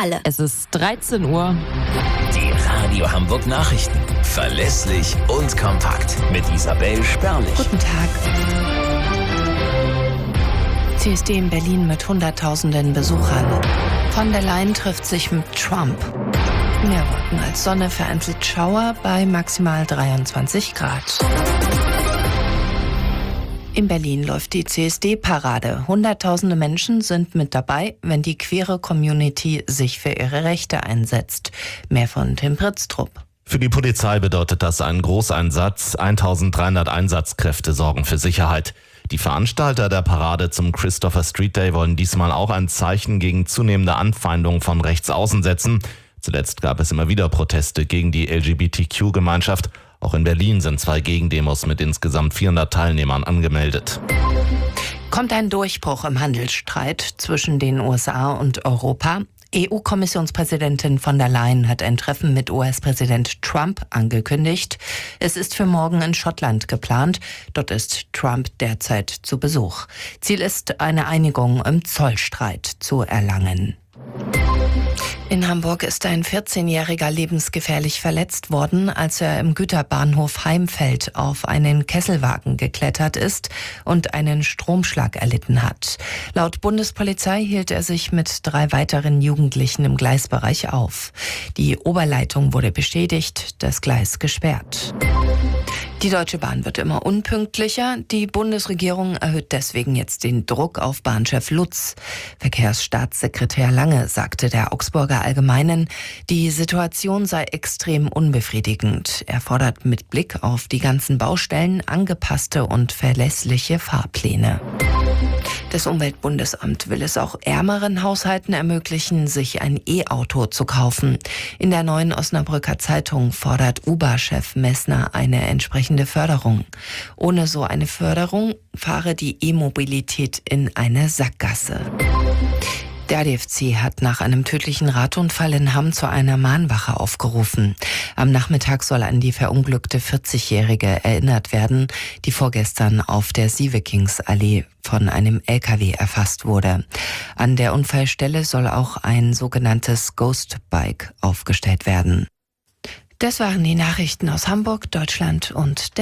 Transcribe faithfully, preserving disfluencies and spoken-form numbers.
alle. Es ist dreizehn Uhr. Die Radio Hamburg Nachrichten. Verlässlich und kompakt. Mit Isabel Sperlich. Guten Tag. C S D in Berlin mit Hunderttausenden Besuchern. Von der Leyen trifft sich mit Trump. Mehr Wolken als Sonne, vereinzelt Schauer bei maximal dreiundzwanzig Grad. In Berlin läuft die C S D-Parade. Hunderttausende Menschen sind mit dabei, wenn die queere Community sich für ihre Rechte einsetzt. Mehr von Tim Pritztrup. Für die Polizei bedeutet das einen Großeinsatz. eintausenddreihundert Einsatzkräfte sorgen für Sicherheit. Die Veranstalter der Parade zum Christopher Street Day wollen diesmal auch ein Zeichen gegen zunehmende Anfeindungen von rechts außen setzen. Zuletzt gab es immer wieder Proteste gegen die L G B T Q-Gemeinschaft. Auch in Berlin sind zwei Gegendemos mit insgesamt vierhundert Teilnehmern angemeldet. Kommt ein Durchbruch im Handelsstreit zwischen den U S A und Europa? E U-Kommissionspräsidentin von der Leyen hat ein Treffen mit U S-Präsident Trump angekündigt. Es ist für morgen in Schottland geplant. Dort ist Trump derzeit zu Besuch. Ziel ist, eine Einigung im Zollstreit zu erlangen. In Hamburg ist ein vierzehnjähriger lebensgefährlich verletzt worden, als er im Güterbahnhof Heimfeld auf einen Kesselwagen geklettert ist und einen Stromschlag erlitten hat. Laut Bundespolizei hielt er sich mit drei weiteren Jugendlichen im Gleisbereich auf. Die Oberleitung wurde beschädigt, das Gleis gesperrt. Die Deutsche Bahn wird immer unpünktlicher. Die Bundesregierung erhöht deswegen jetzt den Druck auf Bahnchef Lutz. Verkehrsstaatssekretär Lange sagte der Augsburger Allgemeinen, die Situation sei extrem unbefriedigend. Er fordert mit Blick auf die ganzen Baustellen angepasste und verlässliche Fahrpläne. Das Umweltbundesamt will es auch ärmeren Haushalten ermöglichen, sich ein E-Auto zu kaufen. In der Neuen Osnabrücker Zeitung fordert U B A-Chef Messner eine entsprechende Förderung. Ohne so eine Förderung fahre die E-Mobilität in eine Sackgasse. Der A D F C hat nach einem tödlichen Radunfall in Hamm zu einer Mahnwache aufgerufen. Am Nachmittag soll an die verunglückte vierzigjährige erinnert werden, die vorgestern auf der Sievekingsallee von einem L K W erfasst wurde. An der Unfallstelle soll auch ein sogenanntes Ghost Bike aufgestellt werden. Das waren die Nachrichten aus Hamburg, Deutschland und der